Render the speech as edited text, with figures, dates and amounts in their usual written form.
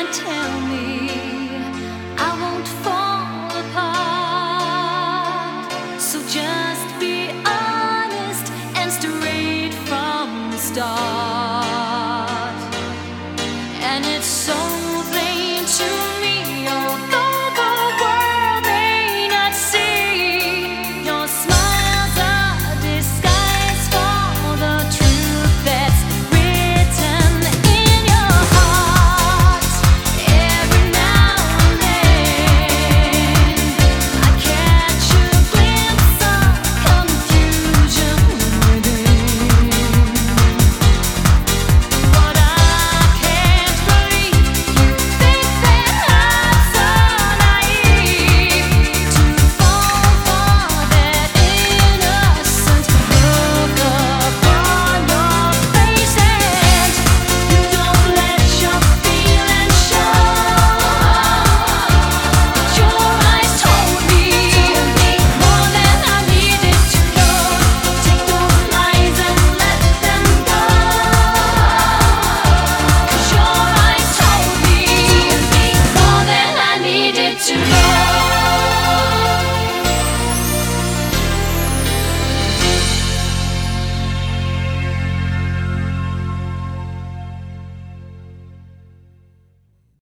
and tell me I won't fall apart. So just be honest and straight from the start. And it's so